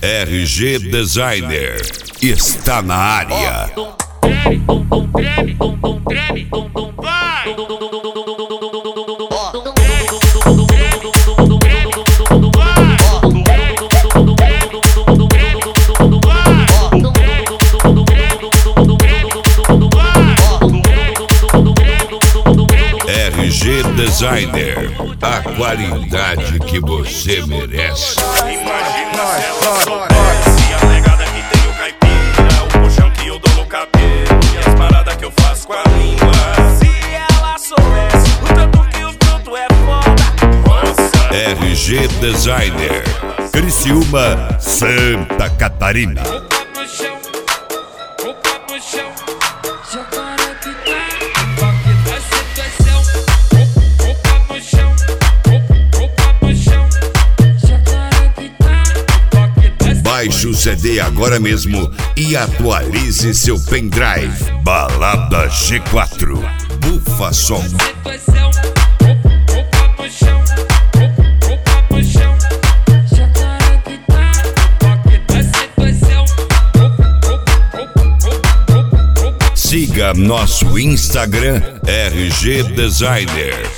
RG Designer está na área. RG Designer, a qualidade que você merece. Imagina se ela soubesse a negada que tem o caipira, o puxão que eu dou no cabelo e as paradas que eu faço com a língua. Se ela soubesse o tanto que os brutos é foda. RG Designer, Criciúma, Santa Catarina. Baixe o CD agora mesmo e atualize seu pendrive. Balada G4, Bufa Som. Siga nosso Instagram, RG Designer.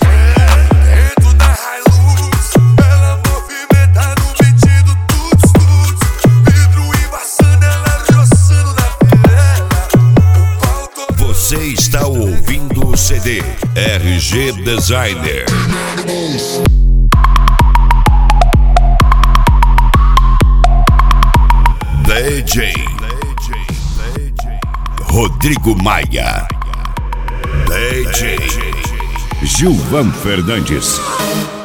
Você está ouvindo o CD RG Designer. DJ Rodrigo Maia. DJ Gilvan Fernandes.